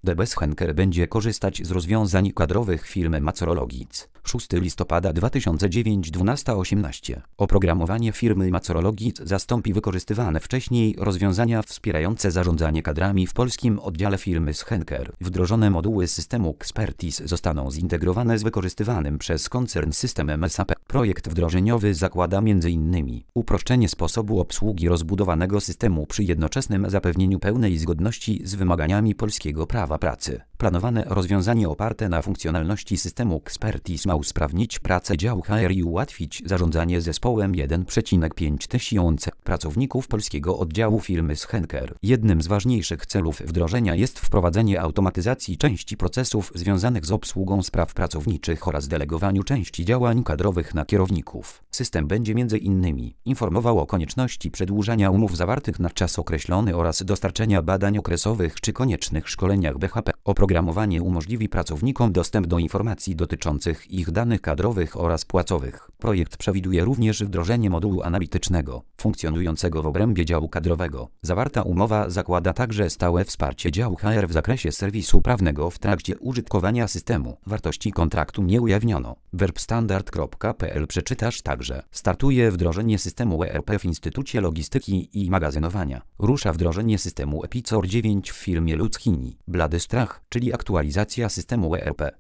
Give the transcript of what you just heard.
DBS Henker będzie korzystać z rozwiązań kadrowych firmy Macorologic. 6 listopada 2009 12:18. Oprogramowanie firmy Macorologic zastąpi wykorzystywane wcześniej rozwiązania wspierające zarządzanie kadrami w polskim oddziale firmy Henker. Wdrożone moduły systemu Expertise zostaną zintegrowane z wykorzystywanym przez koncern systemem SAP. Projekt wdrożeniowy zakłada m.in. uproszczenie sposobu obsługi rozbudowanego systemu przy jednoczesnym zapewnieniu pełnej zgodności z wymaganiami polskiego prawa pracy. Planowane rozwiązanie oparte na funkcjonalności systemu Expertise ma usprawnić pracę działu HR i ułatwić zarządzanie zespołem 1,5 tysiąca pracowników polskiego oddziału firmy Henker. Jednym z ważniejszych celów wdrożenia jest wprowadzenie automatyzacji części procesów związanych z obsługą spraw pracowniczych oraz delegowaniu części działań kadrowych na kierowników. System będzie m.in. informował o konieczności przedłużania umów zawartych na czas określony oraz dostarczenia badań okresowych czy koniecznych szkoleniach BHP. Oprogramowanie umożliwi pracownikom dostęp do informacji dotyczących ich danych kadrowych oraz płacowych. Projekt przewiduje również wdrożenie modułu analitycznego, funkcjonującego w obrębie działu kadrowego. Zawarta umowa zakłada także stałe wsparcie działu HR w zakresie serwisu prawnego w trakcie użytkowania systemu. Wartości kontraktu nie ujawniono. Verbstandard.pl przeczytasz także. Startuje wdrożenie systemu ERP w Instytucie Logistyki i Magazynowania. Rusza wdrożenie systemu Epicor 9 w firmie Luckini. Blady strach, czyli aktualizacja systemu ERP.